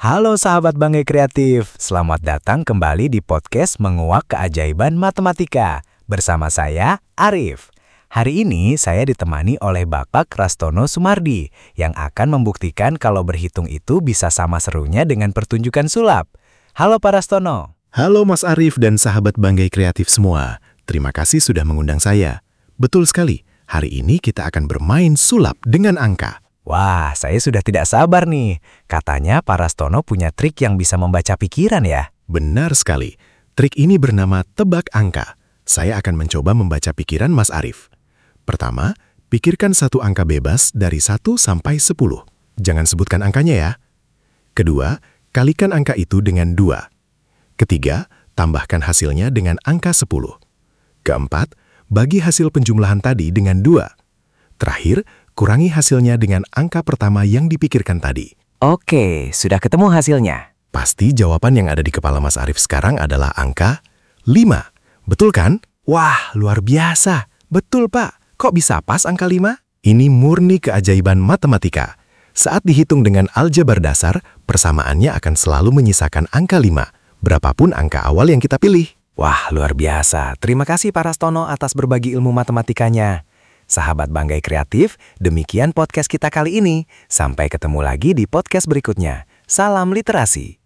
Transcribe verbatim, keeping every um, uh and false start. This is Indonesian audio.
Halo sahabat Banggai Kreatif, selamat datang kembali di podcast Menguak Keajaiban Matematika. Bersama saya, Arif. Hari ini saya ditemani oleh Bapak Rastono Sumardi yang akan membuktikan kalau berhitung itu bisa sama serunya dengan pertunjukan sulap. Halo Pak Rastono. Halo Mas Arif dan sahabat Banggai Kreatif semua. Terima kasih sudah mengundang saya. Betul sekali, hari ini kita akan bermain sulap dengan angka. Wah, saya sudah tidak sabar nih. Katanya Pak Rastono punya trik yang bisa membaca pikiran ya? Benar sekali. Trik ini bernama tebak angka. Saya akan mencoba membaca pikiran Mas Arif. Pertama, pikirkan satu angka bebas dari satu sampai sepuluh. Jangan sebutkan angkanya ya. Kedua, kalikan angka itu dengan dua. Ketiga, tambahkan hasilnya dengan angka sepuluh. Keempat, bagi hasil penjumlahan tadi dengan dua. Terakhir, kurangi hasilnya dengan angka pertama yang dipikirkan tadi. Oke, sudah ketemu hasilnya. Pasti jawaban yang ada di kepala Mas Arif sekarang adalah angka lima. Betul kan? Wah, luar biasa. Betul, Pak. Kok bisa pas angka lima? Ini murni keajaiban matematika. Saat dihitung dengan aljabar dasar, persamaannya akan selalu menyisakan angka lima, berapapun angka awal yang kita pilih. Wah, luar biasa. Terima kasih Pak Rastono atas berbagi ilmu matematikanya. Sahabat Banggai Kreatif, demikian podcast kita kali ini. Sampai ketemu lagi di podcast berikutnya. Salam literasi.